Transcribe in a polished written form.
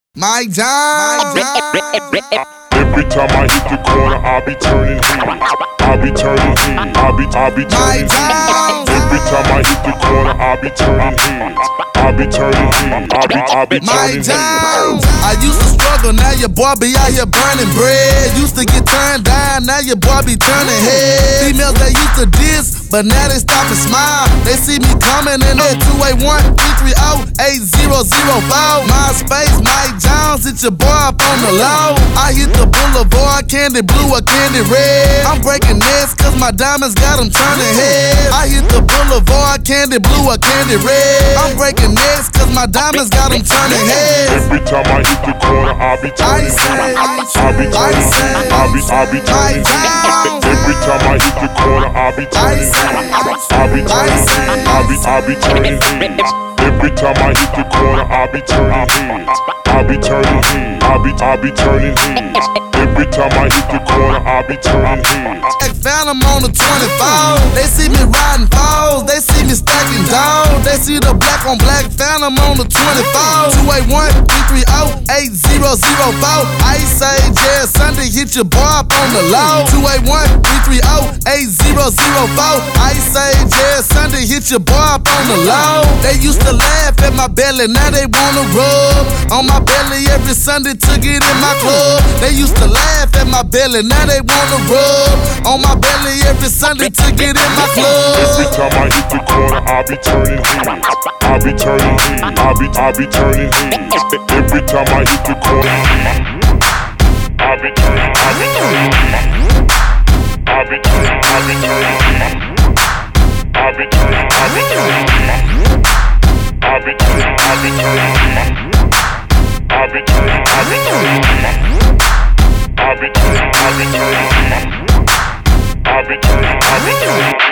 Mike Jones. Every time I hit the corner, I'll be turning heads. I'll be turning heads. I'll be turning heads. Every time I hit the corner, I'll be turning heads. I'll be turning heads. I'll be turning heads. I used to struggle, now your boy be out here burning bread. Used to get turned down, now your boy be turning heads. Females that used to diss, but now they stop and smile. They see me coming in at 281-330-8004. MySpace, Mike Jones, hit your boy up on the low. I hit the boulevard, candy blue or candy red. I'm breaking necks cause my diamonds got them turning heads. I hit the boulevard, candy blue or candy red. I'm breaking necks cause my diamonds got them turning heads. Every time I hit the corner, I'll be turning heads. I'll be turning heads. I'll be turning heads. Every time I hit the corner, I'll be turning heads. I'll be turning heads. I'll be turning heads. Every time I hit the corner, I'll be turning heads. I'll be turning heads. I'll be turning heads. Every time I hit the corner, I'll be turning heads. Phantom on the 24. They see me riding fours, they see me stacking dogs. They see the black on black Phantom on the 24. 281-330-8004. Ice Age, yeah, Sunday, hit your boy up on the low. 281-330-8004. Ice Age, yeah, Sunday, hit your boy up on the low. They used to laugh at my belly, now they wanna rub on my belly every Sunday to get in my club. They used to laugh at my belly, now they wanna rub on my belly every Sunday to get in my club. Every time I hit the corner, I'll be turning heads. I'll be turning heads. I'll be turning heads. Every time I hit the corner, I'll be turning heads. I'll be turning heads. I'll be turning heads. I'll be turning heads. I'll be turning heads. I'll be turning heads. I'll be turning heads. I'll be turning heads. I'll be turning heads. I'll be turning heads.